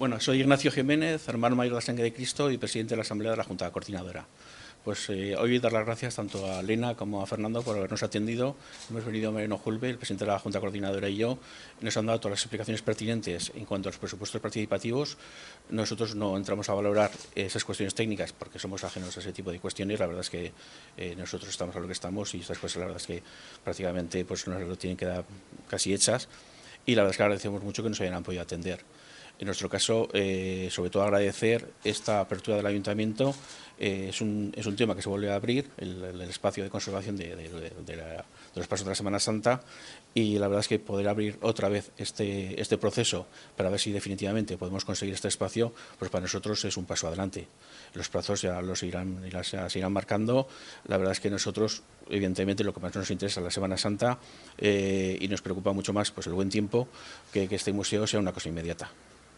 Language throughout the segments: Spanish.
Bueno, soy Ignacio Jiménez, hermano mayor de la Sangre de Cristo y presidente de la Asamblea de la Junta Coordinadora. Pues hoy dar las gracias tanto a Elena como a Fernando por habernos atendido. Hemos venido Mariano Julve, el presidente de la Junta Coordinadora, y yo, y nos han dado todas las explicaciones pertinentes en cuanto a los presupuestos participativos. Nosotros no entramos a valorar esas cuestiones técnicas porque somos ajenos a ese tipo de cuestiones. La verdad es que nosotros estamos a lo que estamos y estas cosas la verdad es que prácticamente pues, nos lo tienen que dar casi hechas, y la verdad es que agradecemos mucho que nos hayan podido atender. En nuestro caso, sobre todo agradecer esta apertura del Ayuntamiento. Es un tema que se vuelve a abrir, el espacio de conservación de los pasos de la Semana Santa, y la verdad es que poder abrir otra vez este proceso para ver si definitivamente podemos conseguir este espacio, pues para nosotros es un paso adelante. Los plazos ya los irán marcando. La verdad es que nosotros, evidentemente, lo que más nos interesa es la Semana Santa, y nos preocupa mucho más pues el buen tiempo, que este museo sea una cosa inmediata.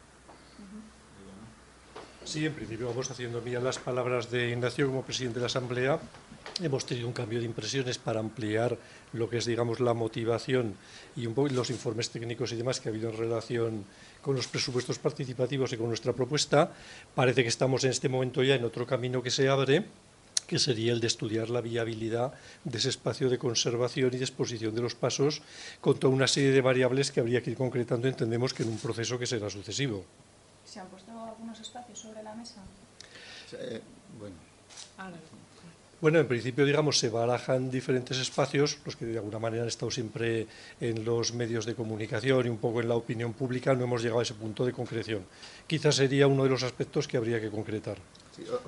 Sí, en principio vamos haciendo mías las palabras de Ignacio como presidente de la Asamblea. Hemos tenido un cambio de impresiones para ampliar lo que es, digamos, la motivación y un poco los informes técnicos y demás que ha habido en relación con los presupuestos participativos y con nuestra propuesta. Parece que estamos en este momento ya en otro camino que se abre, que sería el de estudiar la viabilidad de ese espacio de conservación y de exposición de los pasos con toda una serie de variables que habría que ir concretando, entendemos que en un proceso que será sucesivo. ¿Se han puesto algunos espacios sobre la mesa? Bueno, en principio, digamos, se barajan diferentes espacios, los que de alguna manera han estado siempre en los medios de comunicación y un poco en la opinión pública. No hemos llegado a ese punto de concreción. Quizás sería uno de los aspectos que habría que concretar. Sí,